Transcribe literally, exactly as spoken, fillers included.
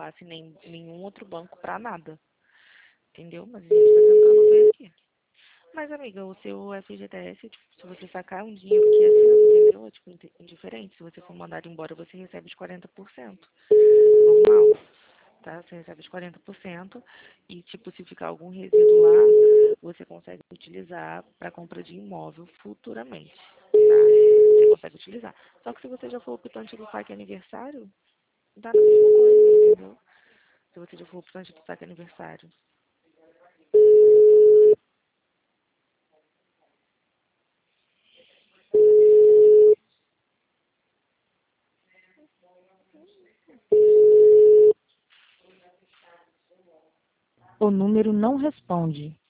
passe nem nenhum outro banco pra nada. Entendeu? Mas a gente tá tentando ver aqui. Mas, amiga, o seu F G T S, tipo, se você sacar um dinheiro que é seu, entendeu? É, tipo, indi- indiferente. Se você for mandado embora, você recebe os quarenta por cento. Normal, tá? Você recebe os quarenta por cento e, tipo, se ficar algum resíduo lá, você consegue utilizar para compra de imóvel futuramente, tá? Você consegue utilizar. Só que se você já for optante do saque aniversário, dá na mesma coisa, entendeu? Se você já for optante do saque aniversário. O número não responde.